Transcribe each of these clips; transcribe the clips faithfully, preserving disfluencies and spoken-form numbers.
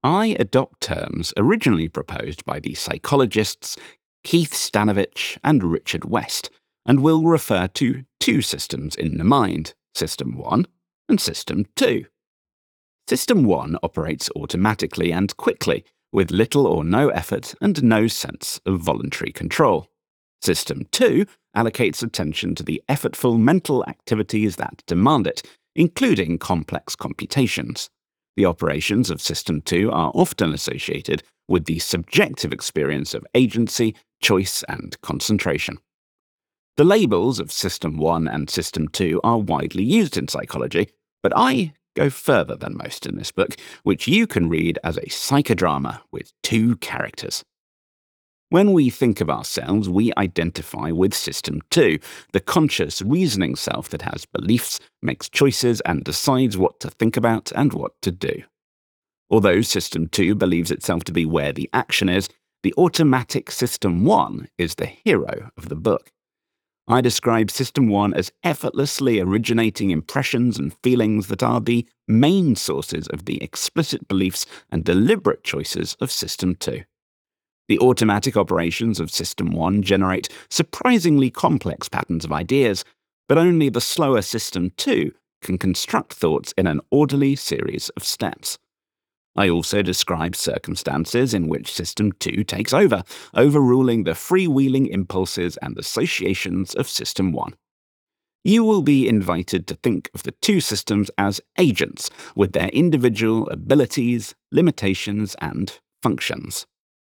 I adopt terms originally proposed by the psychologists Keith Stanovich and Richard West, and will refer to two systems in the mind, System one and System two. System one operates automatically and quickly, with little or no effort and no sense of voluntary control. System two allocates attention to the effortful mental activities that demand it, including complex computations. The operations of System two are often associated with the subjective experience of agency, choice, and concentration. The labels of System one and System two are widely used in psychology, but I go further than most in this book, which you can read as a psychodrama with two characters. When we think of ourselves, we identify with System two, the conscious, reasoning self that has beliefs, makes choices, and decides what to think about and what to do. Although System two believes itself to be where the action is, the automatic System one is the hero of the book. I describe System one as effortlessly originating impressions and feelings that are the main sources of the explicit beliefs and deliberate choices of System two. The automatic operations of System one generate surprisingly complex patterns of ideas, but only the slower System two can construct thoughts in an orderly series of steps. I also describe circumstances in which System two takes over, overruling the freewheeling impulses and associations of System one. You will be invited to think of the two systems as agents, with their individual abilities, limitations, and functions.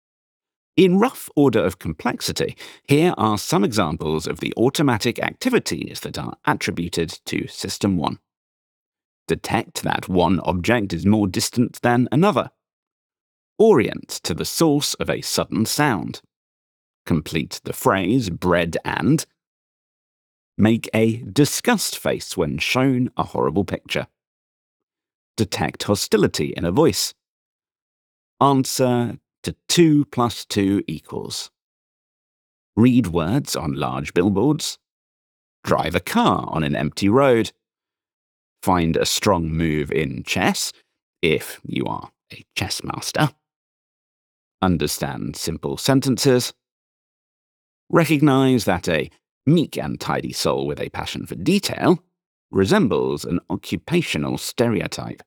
In rough order of complexity, here are some examples of the automatic activities that are attributed to System one. Detect that one object is more distant than another. Orient to the source of a sudden sound. Complete the phrase bread and. Make a disgust face when shown a horrible picture. Detect hostility in a voice. Answer to two plus two equals. Read words on large billboards. Drive a car on an empty road. Find a strong move in chess, if you are a chess master. Understand simple sentences. Recognize that a meek and tidy soul with a passion for detail resembles an occupational stereotype.